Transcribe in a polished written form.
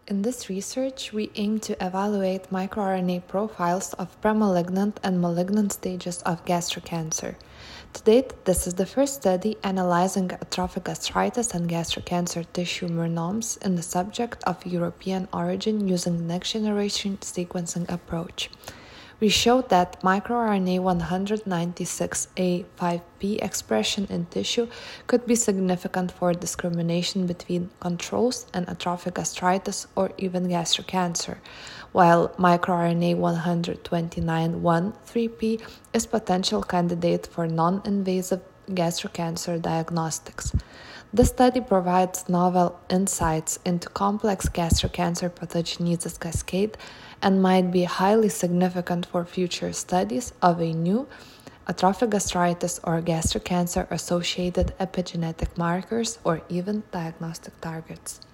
In this research, we aim to evaluate microRNA profiles of premalignant and malignant stages of gastric cancer. To date, this is the first study analyzing atrophic gastritis and gastric cancer tissue murinomes in the subject of European origin using next-generation sequencing approach. We showed that microRNA 196A5P expression in tissue could be significant for discrimination between controls and atrophic gastritis or even gastric cancer, while microRNA 129.1.3P is potential candidate for non-invasive gastric cancer diagnostics. This study provides novel insights into complex gastric cancer pathogenesis cascade and might be highly significant for future studies of a new atrophic gastritis or gastric cancer associated epigenetic markers or even diagnostic targets.